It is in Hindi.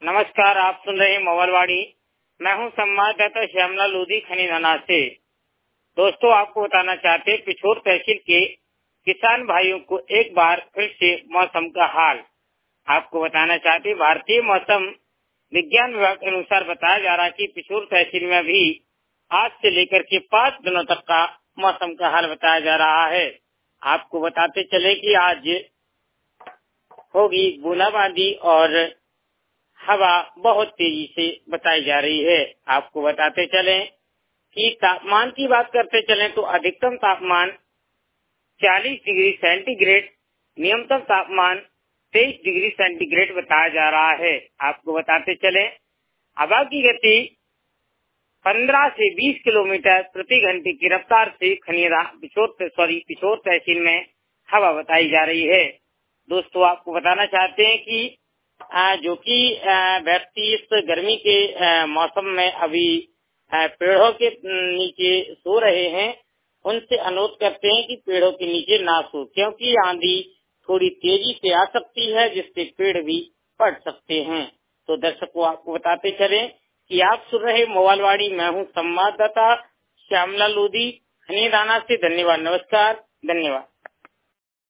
नमस्कार, आप सुन रहे हैं मोबाइलवाड़ी। मैं हूं संवाददाता श्यामला लोधी खनीदाना से। दोस्तों, आपको बताना चाहते हैं पिछोर तहसील के किसान भाइयों को एक बार फिर से मौसम का हाल। आपको बताना चाहते हैं भारतीय मौसम विज्ञान विभाग के अनुसार बताया जा रहा है कि पिछोर तहसील में भी आज से लेकर के 5 दिनों तक का मौसम का हाल बताया जा रहा है। आपको बताते चले कि आज होगी बूंदाबांदी और हवा बहुत तेजी से बताई जा रही है। आपको बताते चलें कि तापमान की बात करते चलें तो अधिकतम तापमान 40 डिग्री सेंटीग्रेड, न्यूनतम तापमान 23 डिग्री सेंटीग्रेड बताया जा रहा है। आपको बताते चलें हवा की गति 15 से 20 किलोमीटर प्रति घंटे की रफ्तार से पिछोर तहसील में हवा बताई जा रही है। दोस्तों, आपको बताना चाहते हैं कि जो कि व्यक्ति इस गर्मी के मौसम में अभी पेड़ों के नीचे सो रहे हैं, उनसे अनुरोध करते हैं कि पेड़ों के नीचे ना सो, क्योंकि आंधी थोड़ी तेजी से आ सकती है जिससे पेड़ भी पड़ सकते हैं। तो दर्शकों, आपको बताते चलें कि आप सुन रहे मोबाइलवाड़ी। मैं हूं संवाददाता श्यामला लोधी खनीदाना से। धन्यवाद, नमस्कार, धन्यवाद।